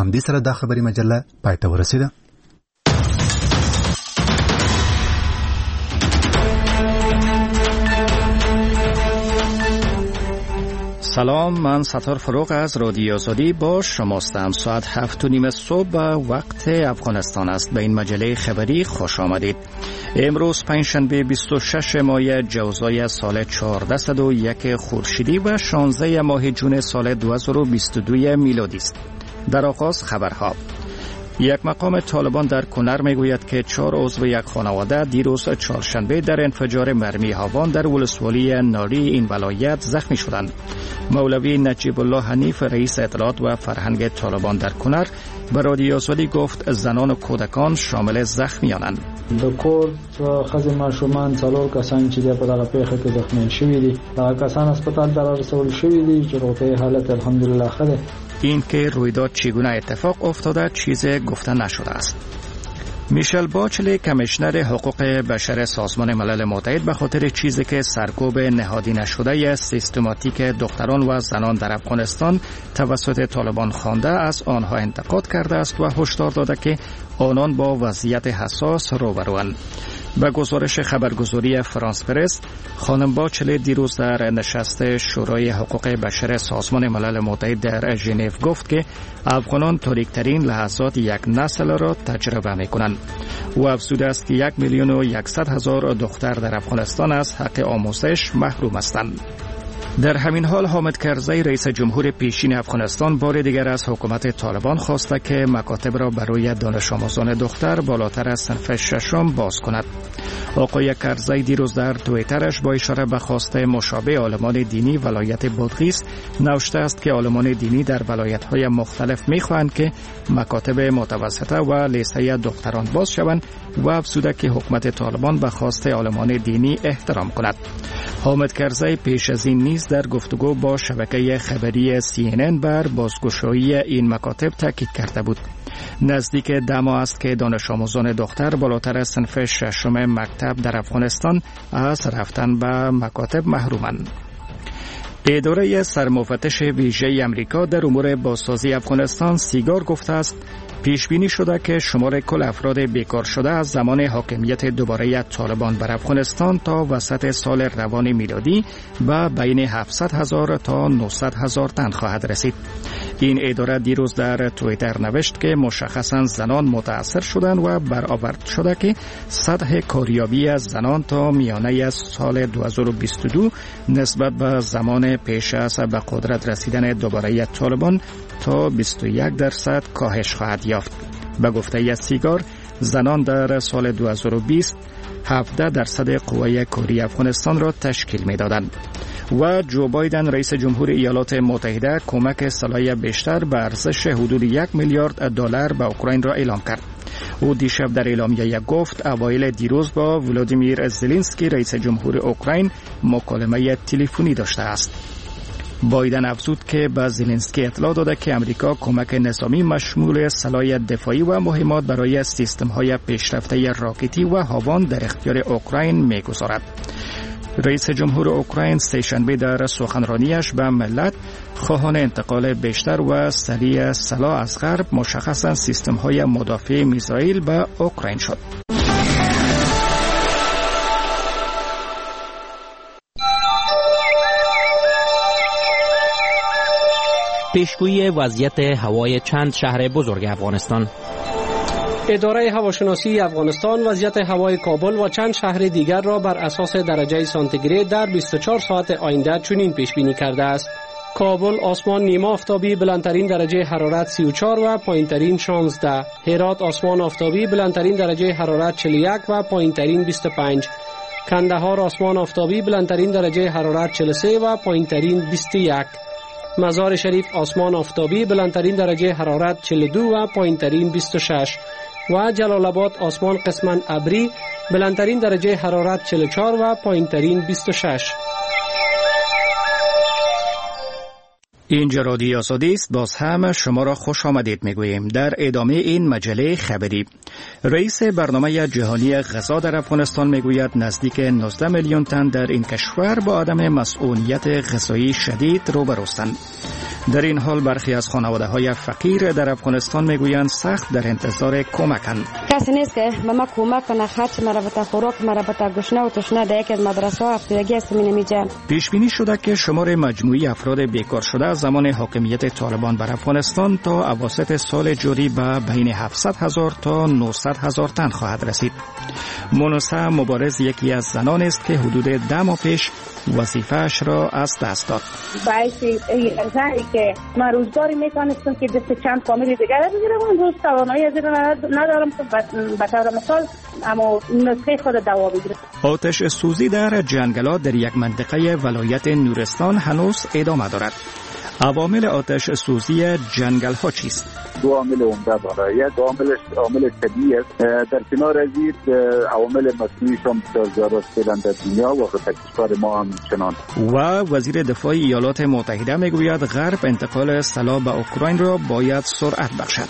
همدې سره د خبري مجله پای ته ورسیده. سلام، من ستار فروغ از رادیو آزادی با شماستم. ساعت 7:30 صبح وقت افغانستان است. به این مجله خبری خوش آمدید. امروز پنجشنبه 26 ماه جوزای سال 1401 خورشیدی و 16 ماه جون سال 2022 میلادی است. در آغاز خبرها. یک مقام طالبان در کنر میگوید که 4 عضو یک خانواده دیروز چهارشنبه در انفجار مرمی هاوان در ولسوالی ناری این ولایت زخمی شدند. مولوی نجیب الله حنیف رئیس اطلاعات و فرهنگ طالبان در کنر به رادیو آزادی گفت زنان و کودکان شامل زخمیانند. د کور خزې ماشومان 4 کسان چې په دغه پیښه کې زخمیان شوي دي، دا کسان هسپتال ته رسول شوي دي چې روغتیايي حالت الحمدلله ښه ده. این که رویداد چگونه اتفاق افتاده چیز گفته نشده است. میشل باچلی کمیشنر حقوق بشر سازمان ملل متحد به خاطر چیزی که سرکوب نهادی نشده سیستماتیک دختران و زنان در افغانستان توسط طالبان خوانده از آنها انتقاد کرده است و هشدار داده که آنان با وضعیت حساس روبروند. به گزارش خبرگزاری فرانس پرس، خانم باچلی دیروز در نشست شورای حقوق بشر سازمان ملل متحد در ژنو گفت که افغانان تاریک‌ترین لحظات یک نسل را تجربه می‌کنند. او افزوده است که 1,100,000 دختر در افغانستان از حق آموزش محروم هستند. در همین حال حامد کرزی رئیس جمهور پیشین افغانستان بار دیگر از حکومت طالبان خواسته که مکاتب را برای دانش آموزان دختر بالاتر از صنف ششم باز کند. آقای کرزی دیروز در توییترش با اشاره به خواسته مشابه عالمان دینی ولایت بادغیس نوشته است که عالمان دینی در ولایت‌های مختلف می‌خواهند که مکاتب متوسطه و لیسه دختران باز شوند و افزوده که حکومت طالبان به خواست عالمان دینی احترام کند. حامد کرزی پیش از این نیز در گفتگو با شبکه خبری CNN بر بازگشایی این مکاتب تاکید کرده بود. نزدیک 10 ماه است که دانش آموزان دختر بالاتر از صنف ششم مکتب در افغانستان از رفتن به مکاتب محرومند. اداره سرمفتش ویژه امریکا در امور بازسازی افغانستان سیگار گفته است پیش بینی شده که شمار کل افراد بیکار شده از زمان حاکمیت دوباره طالبان بر افغانستان تا وسط سال روان میلادی به بین 700,000 تا 900,000 تن خواهد رسید. این اداره دیروز در توییتر نوشت که مشخصاً زنان متاثر شدند و برآورد شده که سطح کاریابی از زنان تا میانه سال 2022 نسبت به زمان پیش از به قدرت رسیدن دوباره طالبان تا 21% کاهش خواهد یافت. به گفته سیگار، زنان در سال 2020 17% قوه کاری افغانستان را تشکیل می‌دادند. و جو بایدن رئیس جمهور ایالات متحده کمک سلاح بیشتر به ارزش حدود 1 میلیارد دلار به اوکراین را اعلام کرد. او دیشب در اعلامیه گفت اوایل دیروز با ولادیمیر زلنسکی رئیس جمهور اوکراین مکالمه تلفنی داشته است. بایدن افزود که به زلنسکی اطلاع داده که امریکا کمک نظامی مشمول سلاح دفاعی و مهمات برای سیستم‌های پیشرفته راکتی و هاوان در اختیار اوکراین می‌گذارد. رئیس جمهور اوکراین سه‌شنبه در سخنرانیش به ملت خواهان انتقال بیشتر و سریع سلاح از غرب مشخصاً سیستم‌های مدافع میزایل به اوکراین شد. پیشگویی وضعیت هوای چند شهر بزرگ افغانستان. اداره هواشناسی افغانستان وضعیت هوای کابل و چند شهر دیگر را بر اساس درجه سانتیگراد در 24 ساعت آینده چنین پیش بینی کرده است: کابل آسمان نیمه آفتابی بلندترین درجه حرارت 34 و پایینترین 16. هرات آسمان آفتابی بلندترین درجه حرارت 41 و پایینترین 25. کندهار آسمان آفتابی بلندترین درجه حرارت 43 و پایینترین 21. مزار شریف آسمان آفتابی بلندترین درجه حرارت 42 و پایینترین 26 و جلال آباد آسمان قسماً ابری بلندترین درجه حرارت 44 و پایینترین 26. اینجا رادیو آزادی است. باز هم شما را خوش آمدید میگوییم. در ادامه این مجله خبری، رئیس برنامه جهانی غذا در افغانستان میگوید نزدیک 19 میلیون تن در این کشور با عدم مسئولیت غذایی شدید روبروستند. در این حال برخی از خانواده‌های فقیر در افغانستان میگویند سخت در انتظار کمکند. کسی نیست که به ما کمک کنه، خرچ مرا بتا، خوراک مرا بتا، گشنه و تشنه در یکی از مدرسه‌ها هفتگی است نمی‌جا. پیش بینی شده که شمار مجموعی افراد بیکار شده از زمان حاکمیت طالبان بر افغانستان تا اواسط سال جاری به بین 700,000 تا 900,000 تن خواهد رسید. مونوسا مبارز یکی از زنان است که حدود 10 ماه پیش وظیفه‌اش را از دست داد. باعث ارزایی که من روزگاری میتونستم که دست چند فامیل دیگر بگیرم، اون روز توانایی از این ندارم که به طور مثال اما نسخه خود دوا بگیرم. آتش سوزی در جنگلات در یک منطقه ولایت نورستان هنوز ادامه دارد. عوامل آتش سوزی جنگل ها چیست؟ دو عامل عمده داره. یک عامل طبیعی است. در کنار از این عوامل مصنوعی هم بسیار زیاد است در دنیا و در کشور ما هم چنان. و وزیر دفاع ایالات متحده میگوید غرب انتقال سلاح به اوکراین را باید سرعت بخشد.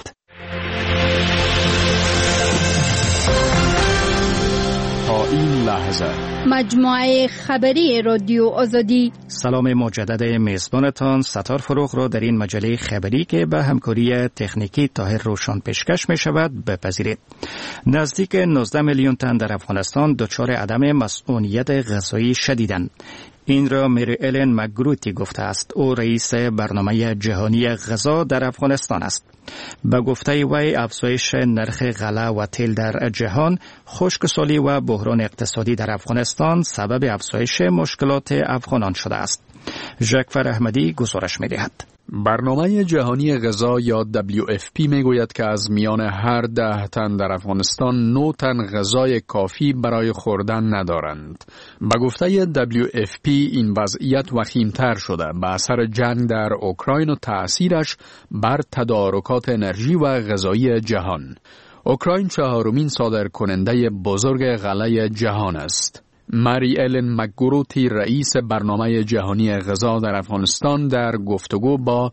تا این لحظه مجموعه خبری رادیو آزادی. سلام مجدد میزبانتان ستار فروغ را در این مجله خبری که به همکاری تکنیکی طاهر روشن پیشکش می شود بپذیرید. نزدیک 19 میلیون تن در افغانستان دچار عدم مسئولیت غذایی شدیدند. این را میری ایلن مکگروتی گفته است. او رئیس برنامه جهانی غذا در افغانستان است. به گفته وی افزایش نرخ غله و تیل در جهان، خشکسالی و بحران اقتصادی در افغانستان سبب افزایش مشکلات افغانان شده است. ژکفر احمدی گزارش می‌دهد. برنامه جهانی غذا یا WFP میگوید که از میان هر 10 تن در افغانستان 9 تن غذای کافی برای خوردن ندارند. به گفته WFP این وضعیت وخیم‌تر شده به اثر جنگ در اوکراین و تأثیرش بر تدارکات انرژی و غذایی جهان. اوکراین 4مین صادرکننده بزرگ غله جهان است. مری ایلن مکگروتی رئیس برنامه جهانی غذا در افغانستان در گفتگو با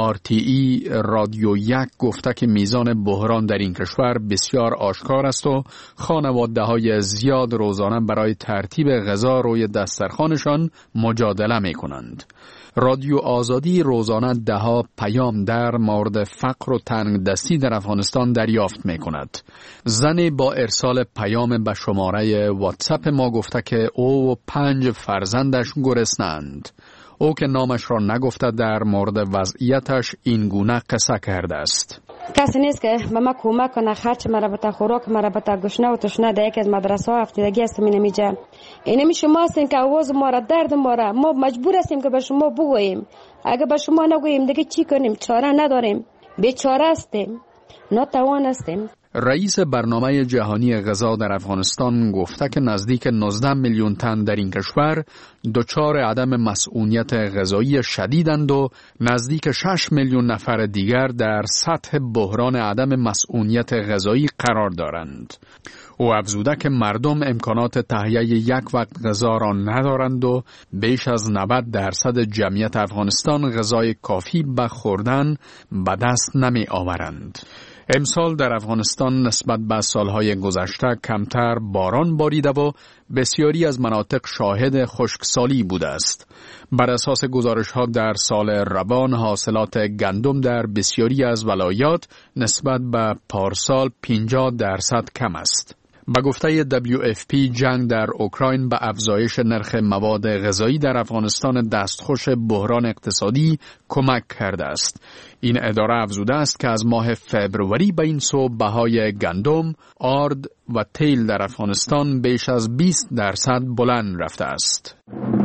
RTE رادیو 1 گفته که میزان بحران در این کشور بسیار آشکار است و خانواده‌های زیاد روزانه برای ترتیب غذا روی دسترخوانشان مجادله می‌کنند. رادیو آزادی روزانه ده‌ها پیام در مورد فقر و تنگدستی در افغانستان دریافت می‌کند. زنی با ارسال پیام به شماره واتساپ ما گفته که او و 5 فرزندش گرسنه‌اند. او که نامش را نگفته در مورد وضعیتش این گونه قصه کرده است. کسی نیست که به ما کمک کنه، خرچ مرا بتا، خوراک مرا بتا، گشنه و تشنه در یکی از مدرسه‌ها هفتگی است نمی‌جا. اینمی شما هستین که آواز ما را، درد ما مجبور هستیم که به شما بگوییم. اگه به شما نگوییم دیگه چی کنیم؟ چاره نداریم. بیچاره هستیم. ناتوان هستیم. رئیس برنامه جهانی غذا در افغانستان گفته که نزدیک 19 میلیون تن در این کشور دچار عدم مسئولیت غذایی شدیدند و نزدیک 6 میلیون نفر دیگر در سطح بحران عدم مسئولیت غذایی قرار دارند. او افزوده که مردم امکانات تهیه یک وقت غذا را ندارند و بیش از 90% جمعیت افغانستان غذای کافی به خوردن به دست نمی آورند. امسال در افغانستان نسبت به سالهای گذشته کمتر باران باریده و بسیاری از مناطق شاهد خشکسالی بوده است. بر اساس گزارش‌ها در سال روان حاصلات گندم در بسیاری از ولایات نسبت به پارسال 50% کم است. به گفته WFP جنگ در اوکراین به افزایش نرخ مواد غذایی در افغانستان دستخوش بحران اقتصادی کمک کرده است. این اداره افزوده است که از ماه فبروری به این سو بهای گندم، آرد و تیل در افغانستان بیش از 20% بلند رفته است.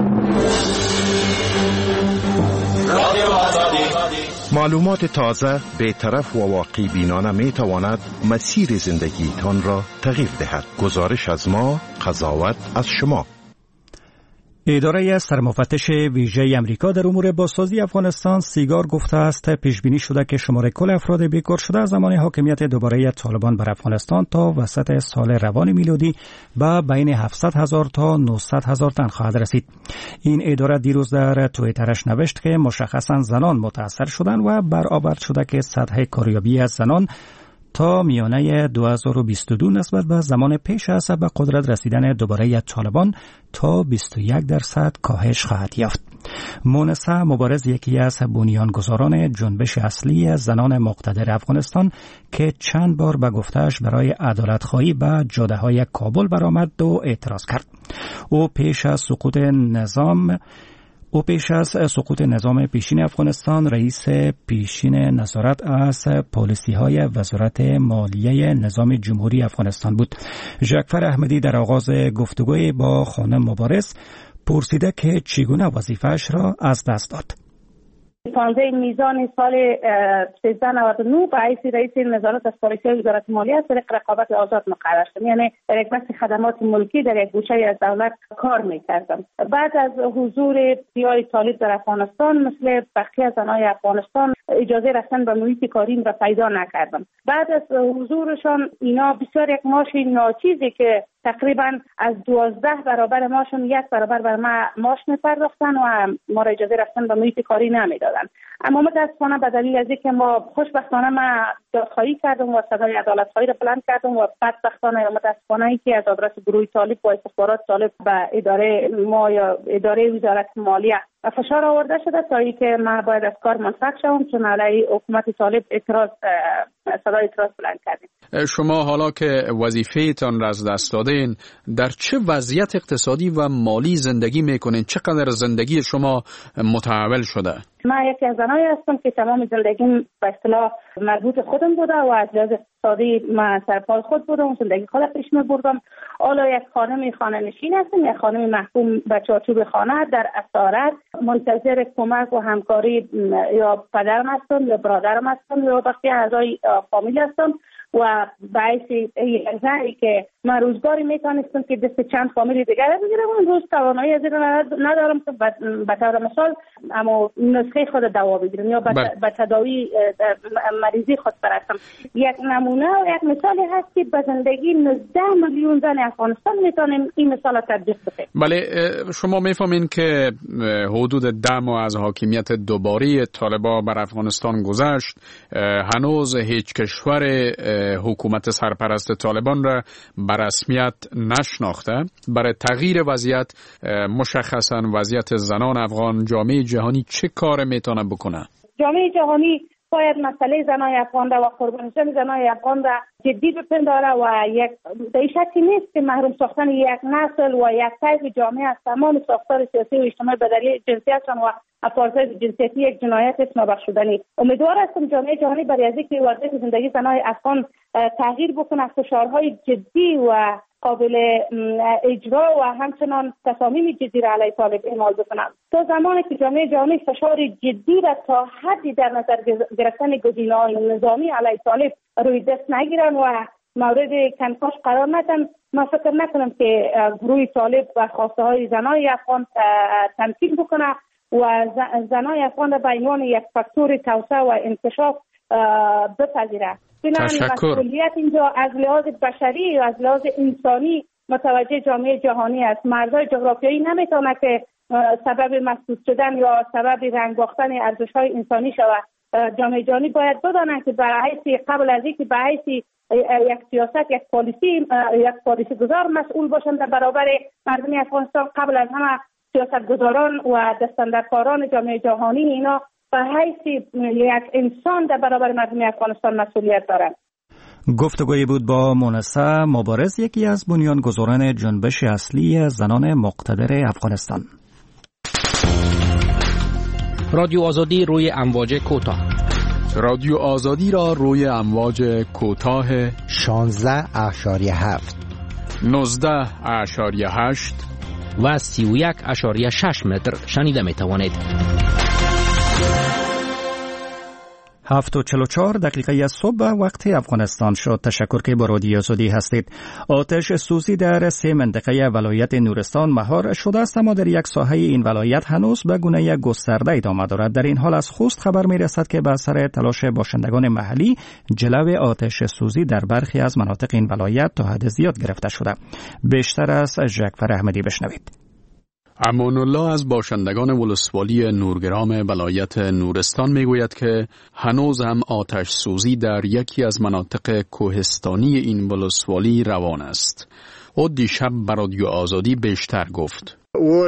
معلومات تازه، بی‌طرف و واقعی بینانه می تواند مسیر زندگی تان را تغییر دهد. گزارش از ما، قضاوت از شما. اداره سرمفتش ویژه امریکا در امور بازسازی افغانستان سیگار گفته است پیش بینی شده که شمار کل افراد بیکار شده از زمان حاکمیت دوباره طالبان بر افغانستان تا وسط سال روان میلادی به بین 700,000 تا 900,000 تن خواهد رسید. این اداره دیروز در توییترش نوشت که مشخصا زنان متاثر شدند و برآورد شده که سطح کاریابی از زنان تا میانه 2022 نسبت به زمان پیش از به قدرت رسیدن دوباره طالبان تا 21% کاهش خواهد یافت. مونسه مبارز یکی از بنیانگذاران جنبش اصلی زنان مقتدر افغانستان که چند بار به گفته‌اش برای عدالت‌خواهی به جاده‌های کابل برآمد و اعتراض کرد. او پیش از سقوط نظام پیشین افغانستان رئیس پیشین نظارت از پالیسی‌های وزارت مالیه نظام جمهوری افغانستان بود. ژاکفر احمدی در آغاز گفتگوی با خانم مبارز پرسیده که چگونه وظیفه‌اش را از دست داد. 15 میزان سال 1399 به حیث رئیس نظارت از پالیسی وزارت مالیه از طریق رقابت آزاد مقرر شدم، یعنی در یک بخش خدمات ملکی در یک گوشه از دولت کار میکردم. بعد از حضور زیای طالب در افغانستان مثل بقیه زنای افغانستان اجازه رفتن به محیط کاریم را پیدا نکردم. بعد از حضورشان اینا بسیار یک معاش ناچیزی که تقریبا از 12 برابر ماشون 1 برابر بر ما معاش می‌پرداختن و ما را اجازه رفتن به محیط کاری نمیدادن. اما متاسفانه به دلیل از اینکه ما خوشبختانه ما دادخواهی کردم و صدای عدالت‌خواهی را بلند کردم و بدبختانه یا متاسفانه اینکه از آدرس گروه طالب و استخبارات طالب به اداره ما یا اداره وزارت مالیه فشار آورده شده تا اینکه ما باید از کار منصرف شوم، چون علیه حکومت طالب صدای اعتراض بلند کردیم. شما حالا که وظیفه‌تان را از دست دادین، در چه وضعیت اقتصادی و مالی زندگی میکنین؟ چقدر زندگی شما متحول شده؟ من یکی از زنایی هستم که تمام زندگیم به اصطلاح مربوط خودم بوده و از لحاظ اقتصادی من سرپای خود بودم، زندگی خودم پیش می‌بردم. حالا یک خانه نشین هستم، یک خانم محکوم به چارچوب خانه در اسارت، منتظر کمک و همکاری یا پدرم هستم یا برادرم هستم یا بقیه اعضای فامیل هستم و باعث زنی که من روزگاری میتونستم که دست چند فامیل دیگر بگیرم، اون روز توانایی از این ندارم که به طور مثال اما نسخه خود دوا بگیرم یا به تداوی مریضی خود برسم. یک نمونه و یک مثالی هست که به زندگی 19 میلیون زن افغانستان میتونیم این مثال را تطبیق بکنیم. بله، شما میفهمین که حدود 10 ماه از حاکمیت دوباره طالبان بر افغانستان گذشت، هنوز هیچ کشور حکومت سرپرست طالبان را به رسمیت نشناخته. برای تغییر وضعیت، مشخصا وضعیت زنان افغان، جامعه جهانی چه کار میتونه بکنه؟ جامعه جهانی باید مسئله زنای افغان و قربانی شدن زنای افغان را جدی بپنداره و یک شکی نیست که محروم ساختن یک نسل و یک طیف جامعه از تمام ساختار سیاسی و اجتماعی به دلیل جنسیتشان و آپارتاید جنسیتی یک جنایت است نابخشودنی. امیدوار هستم جامعه جهانی برای از اینکه وضعیت زندگی زنای افغان تغییر بکنه، فشارهای جدی و قابل اجرا و همچنان تصامیم جدی را علیه طالب اعمال بکنند. تا زمانی که جامعه جهانی فشار جدی را تا حدی در نظر گرفتن گزینه‌های نظامی علیه طالب روی دست نگیرن و مورد کنکاش قرار ندن، من فکر نکنم که گروه طالب و خواسته های زنای افغان تمکین بکنه و زنای افغان را به عنوان یک فاکتور توسعه و انکشاف بپذیره. مسئولیت اینجا از لحاظ بشری و از لحاظ انسانی متوجه جامعه جهانی است. مرزهای جغرافیایی نمیتونه که سبب مسدود شدن یا سبب رنگ باختن ارزش‌های انسانی شود. جامعه جهانی باید بدانند که قبل از اینکه به حیث یک سیاست، یک پالیسی گذار مسئول باشند در برابر مردم افغانستان، قبل از همه سیاستگزاران و دستاندرکاران جامعه جهانی اینا به حیث یک انسان در برابر مردم افغانستان مسئولیت دارند. گفتگویی بود با مونسه مبارز، یکی از بنیانگذاران جنبش اصلی زنان مقتدر افغانستان. رادیو آزادی روی امواج کوتاه. رادیو آزادی را روی امواج کوتاه 16.7 19.8 و 31.6 متر شنیده می توانید. 7:44 دقیقه صبح وقت افغانستان شد. تشکر که با رادیو آزادی هستید. آتش سوزی در 3 منطقه ولایت نورستان مهار شده است، اما در یک ساحه این ولایت هنوز به گونه گسترده ادامه دارد. در این حال از خوست خبر می رسد که به اثر تلاش باشندگان محلی جلو آتش سوزی در برخی از مناطق این ولایت تا حد زیاد گرفته شده. بیشتر از ژاکفر احمدی بشنوید. امان الله از باشندگان ولسوالی نورگرام ولایت نورستان میگوید که هنوز هم آتش سوزی در یکی از مناطق کوهستانی این ولسوالی روان است. او دیشب بر رادیو آزادی بیشتر گفت.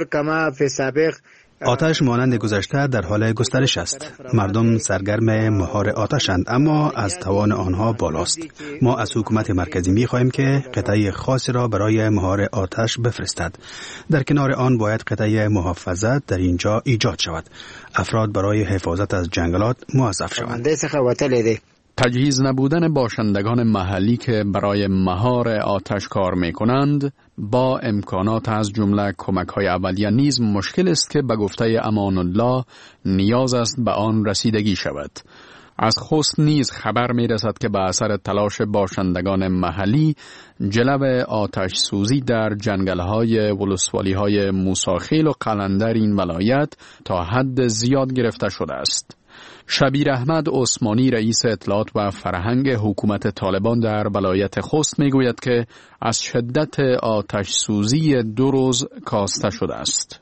آتش مانند گذشته در حال گسترش است. مردم سرگرم مهار آتشند، اما از توان آنها بالاست. ما از حکومت مرکزی می خواهیم که قطعه خاصی را برای مهار آتش بفرستد. در کنار آن باید قطعه محافظت در اینجا ایجاد شود. افراد برای حفاظت از جنگلات موظف شوند. تجهیز نبودن باشندگان محلی که برای مهار آتش کار می کنند با امکانات از جمله کمک‌های اولیه نیز مشکل است که به گفته امان الله نیاز است به آن رسیدگی شود. از خوست نیز خبر می رسد که به اثر تلاش باشندگان محلی جلب آتش سوزی در جنگل‌های ولسوالی‌های موساخیل و قلندر این ولایت تا حد زیاد گرفته شده است. شبیر احمد عثمانی رئیس اطلاعات و فرهنگ حکومت طالبان در ولایت خوست میگوید که از شدت آتش سوزی 2 روز کاسته شده است.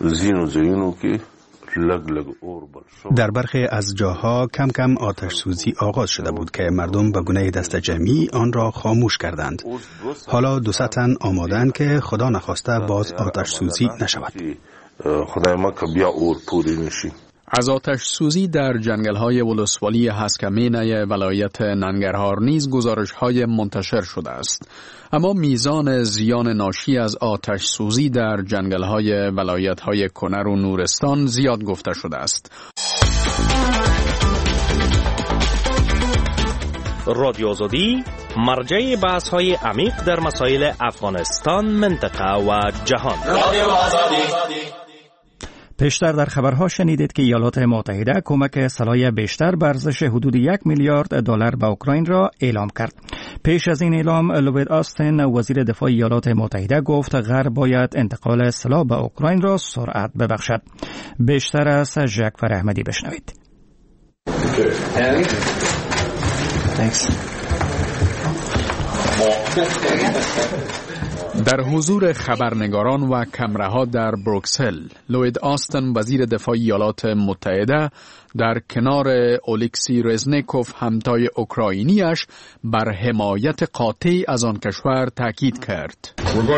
در برخی از جاها کم کم آتش سوزی آغاز شده بود که مردم به گونه دست جمعی آن را خاموش کردند. حالا 200 تن آمادند که خدا نخواسته باز آتش سوزی نشود. از آتش سوزی در جنگل‌های ولسوالی هسکمینه ولایت ننگرهار نیز گزارش‌های منتشر شده است. اما میزان زیان ناشی از آتش سوزی در جنگل‌های ولایت‌های کنر و نورستان زیاد گفته شده است. رادیو آزادی مرجع بحث‌های عمیق در مسائل افغانستان، منطقه و جهان. رادیو آزادی. پیشتر در خبرها شنیدید که ایالات متحده کمک سلاح بیشتر به ارزش حدود 1 میلیارد دلار به اوکراین را اعلام کرد. پیش از این اعلام لوید آستین وزیر دفاع ایالات متحده گفت غرب باید انتقال سلاح به اوکراین را سرعت ببخشد. بیشتر از ژاکفر احمدی بشنوید. در حضور خبرنگاران و کمره‌ها در بروکسل، لوید آستن وزیر دفاع ایالات متحده در کنار اولکسی رزنیکوف همتای اوکراینیش بر حمایت قاطع از آن کشور تاکید کرد.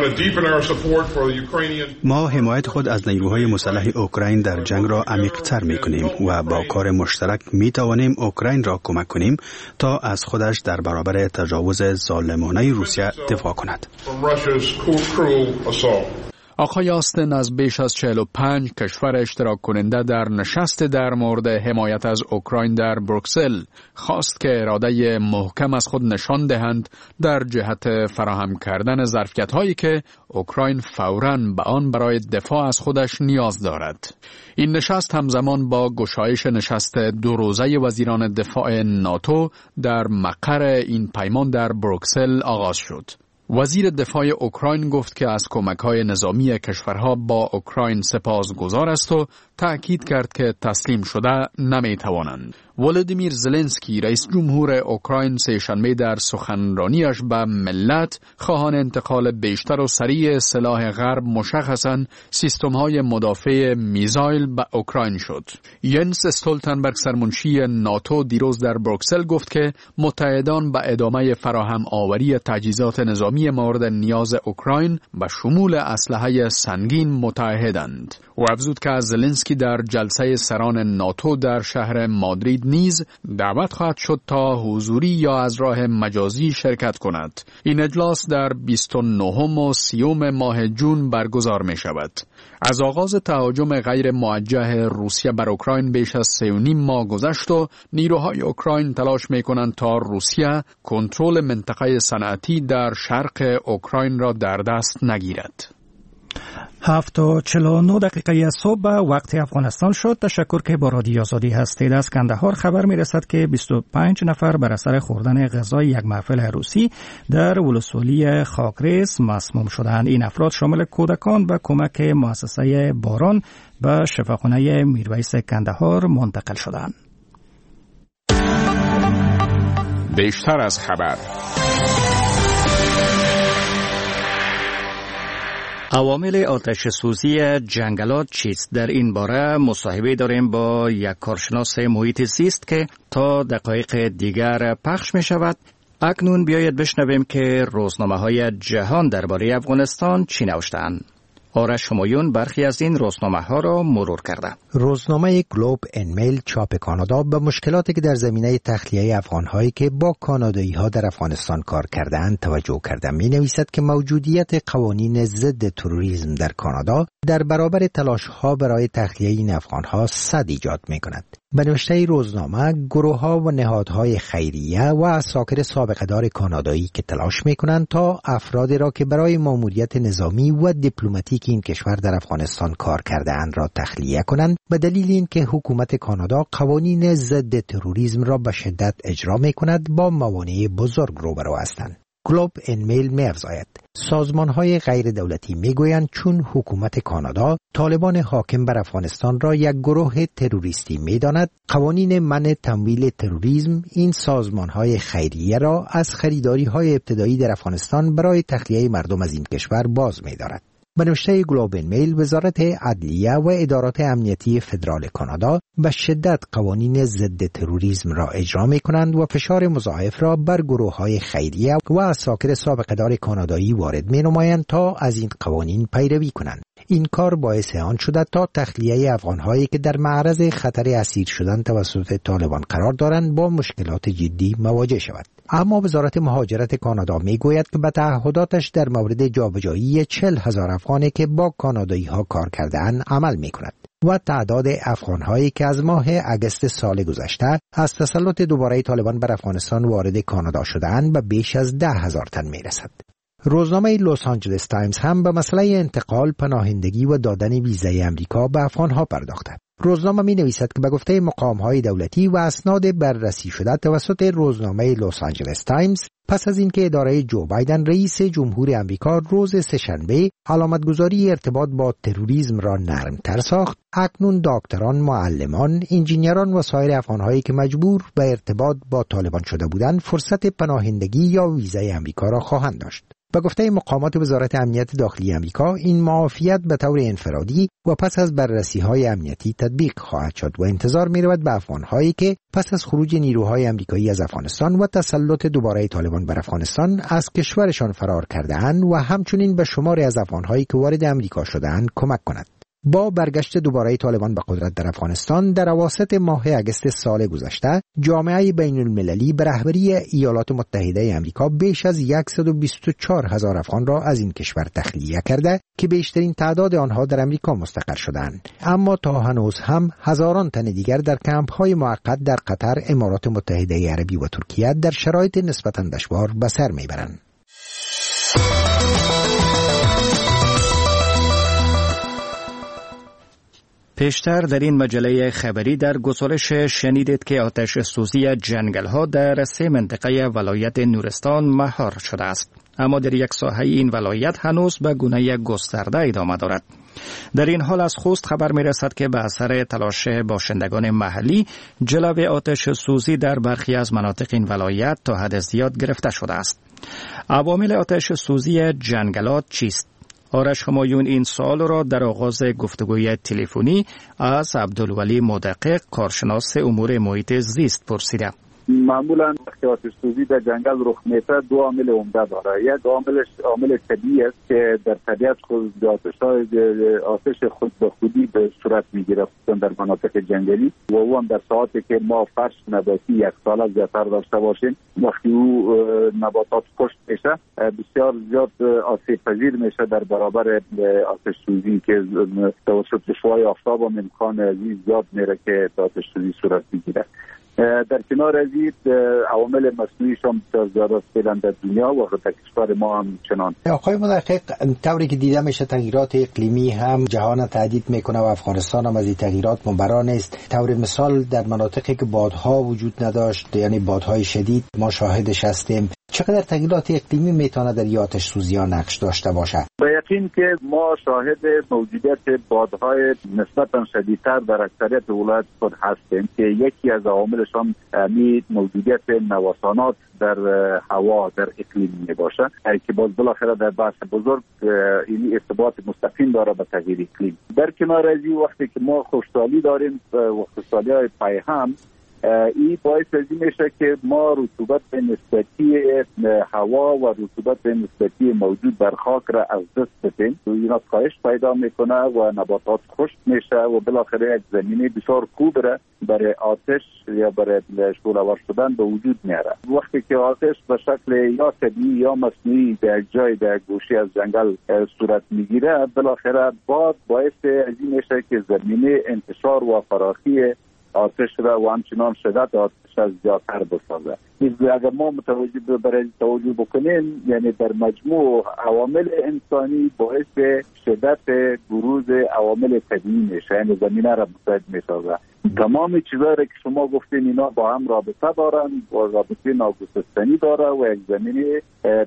ما حمایت خود از نیروهای مسلح اوکراین در جنگ را عمیق‌تر می‌کنیم و با کار مشترک می‌توانیم اوکراین را کمک کنیم تا از خودش در برابر تجاوز ظالمانه روسیه دفاع کند. آقای آستن از بیش از 45 کشور اشتراک کننده در نشست در مورد حمایت از اوکراین در بروکسل خواست که اراده محکم از خود نشان دهند در جهت فراهم کردن ظرفیت‌هایی که اوکراین فوراً به آن برای دفاع از خودش نیاز دارد. این نشست همزمان با گشایش نشست 2 روزه وزیران دفاع ناتو در مقر این پیمان در بروکسل آغاز شد. وزیر دفاع اوکراین گفت که از کمک‌های نظامی کشورها با اوکراین سپاسگزار است و تأکید کرد که تسلیم شده نمی‌توانند. ولادیمیر زلنسکی رئیس جمهور اوکراین سه‌شنبه در سخنرانیش به ملت خواهان انتقال بیشتر و سریع سلاح غرب مشخصاً سیستم‌های مدافع میزایل به اوکراین شد. ینس استولتنبرگ سرمنشی ناتو دیروز در بروکسل گفت که متحدان به ادامه فراهم آوری تجهیزات نظامی مورد نیاز اوکراین به شمول اسلحه سنگین متعهدند. او افزود که از زلنسکی در جلسه سران ناتو در شهر مادرید نیز دعوت خواهد شد تا حضوری یا از راه مجازی شرکت کند. این اجلاس در 29 و 30 ماه جون برگزار می شود. از آغاز تهاجم غیر موجه روسیه بر اوکراین بیش از 3.5 ماه گذشت و نیروهای اوکراین تلاش می کنند تا روسیه کنترل منطقه صنعتی در شرق اوکراین را در دست نگیرد. 7:49 صبح وقت افغانستان شد. تشکر که با رادیو آزادی هستید. از کندهار خبر می رسد که 25 نفر بر اثر خوردن غذای یک محفل عروسی در ولسوالی خاکریز مسموم شدند. این افراد شامل کودکان و کمک مؤسسه باران به شفاخانه میرویس کندهار منتقل شدند. بیشتر از خبر عوامل آتش سوزی جنگلات چیست؟ در این باره مصاحبه داریم با یک کارشناس محیط زیست که تا دقایق دیگر پخش می شود. اکنون بیایید بشنویم که روزنامه‌های جهان درباره افغانستان چی نوشتند. آرش همایون برخی از این روزنامه‌ها را مرور کرده. روزنامه گلوب ان میل چاپ کانادا به مشکلاتی که در زمینه تخلیه افغان‌هایی که با کانادایی‌ها در افغانستان کار کرده‌اند توجه کرده. می‌نویسد که موجودیت قوانین ضد تروریسم در کانادا در برابر تلاش‌ها برای تخلیه این افغان‌ها صد ایجاد می‌کند. به نوشته روزنامه، گروه‌ها و نهادهای خیریه و عساکر سابقه‌دار کانادایی که تلاش می‌کنند تا افرادی را که برای ماموریت نظامی و دیپلماتیک این کشور در افغانستان کار کرده‌اند را تخلیه کنند، به دلیل اینکه حکومت کانادا قوانین ضد تروریسم را به شدت اجرا می‌کند، با موانع بزرگ روبرو هستند. گلوب ان میل می‌افزاید سازمان‌های غیر دولتی می‌گویند چون حکومت کانادا طالبان حاکم بر افغانستان را یک گروه تروریستی می‌داند، قوانین منع تمویل تروریسم این سازمان‌های خیریه را از خریداری‌های ابتدایی در افغانستان برای تخلیه مردم از این کشور باز می‌دارد. به نوشته گلوب ان میل، وزارت عدلیه و ادارات امنیتی فدرال کانادا به شدت قوانین ضد تروریسم را اجرا می‌کنند و فشار مضاعف را بر گروه‌های خیریه و عساکر سابقه‌دار کانادایی وارد می‌نمایند تا از این قوانین پیروی کنند. این کار باعث آن شده تا تخلیه افغان‌هایی که در معرض خطر اسیر شدن توسط طالبان قرار دارند با مشکلات جدی مواجه شود. اما وزارت مهاجرت کانادا میگوید که به تعهداتش در مورد جابجایی 40,000 افغانی که با کانادایی‌ها کار کرده‌اند عمل می‌کند و تعداد افغان‌هایی که از ماه اگست سال گذشته از تسلط دوباره طالبان بر افغانستان وارد کانادا شده‌اند به بیش از 10,000 تن می‌رسد. روزنامه لس آنجلس تایمز هم به مسئله انتقال، پناهندگی و دادن ویزای امریکا به افغان‌ها پرداخته. روزنامه می نویسد که به گفته مقام‌های دولتی و اسناد بررسی شده توسط روزنامه لس آنجلس تایمز، پس از اینکه اداره جو بایدن رئیس جمهور امریکا روز سه‌شنبه علامتگذاری ارتباط با تروریسم را نرم‌تر ساخت، اکنون دکتران، معلمان، انجینران و سایر افغان‌هایی که مجبور به ارتباط با طالبان شده بودند فرصت پناهندگی یا ویزای امریکا را خواهند داشت. به گفته مقامات وزارت امنیت داخلی امریکا، این معافیت به طور انفرادی و پس از بررسی‌های امنیتی تطبیق خواهد شد و انتظار می‌رود به افغان‌هایی که پس از خروج نیروهای امریکایی از افغانستان و تسلط دوباره طالبان بر افغانستان از کشورشان فرار کرده‌اند و همچنین به شماری از افغان‌هایی که وارد امریکا شده‌اند کمک کند. با برگشت دوباره طالبان به قدرت در افغانستان در اواسط ماه اگست سال گذشته، جامعه بین المللی به رهبری ایالات متحده آمریکا بیش از 124,000 افغان را از این کشور تخلیه کرده که بیشترین تعداد آنها در امریکا مستقر شدند. اما تا هنوز هم هزاران تن دیگر در کمپ‌های موقت در قطر، امارات متحده عربی و ترکیه در شرایط نسبتاً دشوار به سر میبرند. پیشتر در این مجله خبری در گزارش شنیدید که آتش سوزی جنگل‌ها در 3 منطقه ولایت نورستان مهار شده است، اما در یک ساحه این ولایت هنوز به گونه گسترده ادامه دارد. در این حال از خوست خبر می‌رسد که به اثر تلاش باشندگان محلی جلوی آتش سوزی در برخی از مناطق این ولایت تا حد زیاد گرفته شده است. عوامل آتش سوزی جنگلات چیست؟ آرش همایون این سوال را در آغاز گفتگوی تلفنی از عبدالولی مدقق، کارشناس امور محیط زیست پرسیده. معمولا وقتی آتش سوزی در جنگل رخ میده 2 عامل عمده داره. یک عامل طبیعی است که در طبیعت خود آتش خود به خودی به صورت میگیره، خصوصا در مناطق جنگلی و اون در ساعتی که ما فرش نباتی 1 سال از زیادتر داشته باشیم، وقتی او نباتات کشت میشه بسیار زیاد آسیب پذیر میشه در برابر آتش سوزی که توسط شعاع آفتاب هم امکان عزیز زیاد میره که آتش سوزی صورت بگیره. در کنار از این عوامل مصنوعیش هم زیاد فعلا در دنیا و در کشور ما هم چنان. آقای مدقق، طوری که دیده میشه تغییرات اقلیمی هم جهان تهدید میکنه و افغانستان هم از این تغییرات مبرا نیست. طور مثال در مناطقی که بادها وجود نداشت، یعنی بادهای شدید، ما شاهدش هستیم. چقدر تغییرات اقلیمی میتونه در این آتش سوزی ها نقش داشته باشه؟ به یقین که ما شاهد موجودیت بادهای نسبتا شدیدتر در اکثریت ولایات خود هستیم که یکی از عواملشان موجودیت نوسانات در هوا در اقلیم می باشه که باز بالاخره در بحث بزرگ این ارتباط مستقیم داره به تغییر اقلیم. در کنار از این وقتی که ما خشکسالی داریم و خشکسالی های پیهم، این باعث از این میشه که ما رطوبت نسبتی هوا و رطوبت نسبتی موجود در خاک را از دست بدیم. اینا کاهش پیدا میکنه و نباتات خشک میشه و بالاخره یک زمینه بسیار خوب را برای آتش یا برای شعله‌ور شدن به وجود میاره. وقتی که آتش به شکل یا طبیعی یا مصنوعی در جای در گوشه از جنگل صورت میگیره، بالاخره باد باعث از این میشه که زمینه انتشار و فراخی آتش را و همچنان شدت آتش از زیادتر بسازه. اگر ما توجه بکنیم، یعنی در مجموع عوامل انسانی باعث شدت بروز عوامل طبیعی میشه، یعنی زمینه را مساعد میسازه. تمام چیزایی که شما گفتین اینا با هم رابطه دارن و رابطه ناگسستنی داره و یک زمینه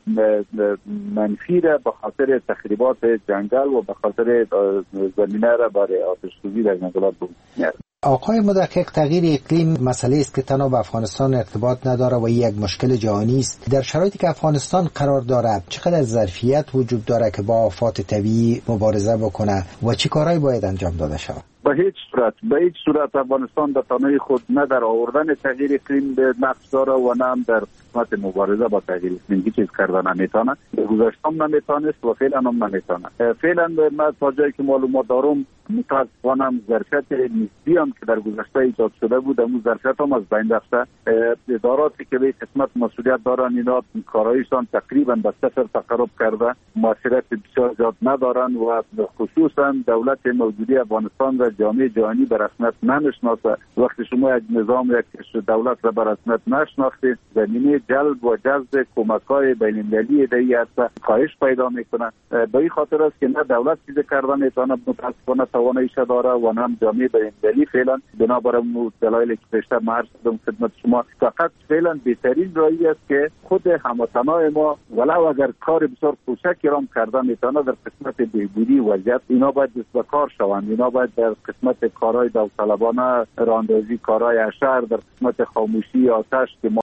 منفی را به خاطر تخریبات جنگل و به خاطر زمینه را برای آتش سوزی در جنگلات میاره. آقای مدقق، تغییر اقلیم مسئله است که تنها به افغانستان ارتباط نداره و یک مشکل جهانی است. در شرایطی که افغانستان قرار دارد چقدر ظرفیت وجود داره که با آفات طبیعی مبارزه بکنه و چه کارهایی باید انجام داده شود؟ به هیچ صورت افغانستان به تنهایی خود نه در آوردن تغییر اقلیم به نقش داره و نه هم در قسمت مبارزه با تغییر اقلیم هیچ چیز کردن نمیتونه. گذشته هم نمیتونست و فعلا هم نمیتونه. فعلا من تا جایی که معلومات دارم متاسفانه ظرفیت نسبی هم که در گذشته ایجاد شده بود اون ظرفیت هم از بین رفته. اداراتی که به قسمت مسئولیت دارن اینا کارایشان تقریبا به صفر تقرب کرده، موثریت بسیار زیاد ندارن و خصوصا دولت موجودی افغانستان و جامعه جهانی به رسمیت نمیشناسه. وقتی شما یک نظام یک دولت را به رسمیت نشناختید، زمینه جلب و جذب کمک‌های بین‌المللی دیگه هست کاهش پیدا میکنه. به این خاطر است که نه دولت چیز کردن میتونه متاسفانه تواناییش داره و نه جامعه بین‌المللی فعلا بنابر دلایلی که پیشتر عرض کردم خدمت شما فقط فعلا بهترین راهی است که خود هموطنان ما ولو اگر کار بسیار کوچکی را کردن میتونه در قسمت بهبودی وضعیت اینا باید دست به کار شوند. اینا باید در قسمت کارهای داوطلبانه راندازی کارهای اشر، در قسمت خاموشی آتش که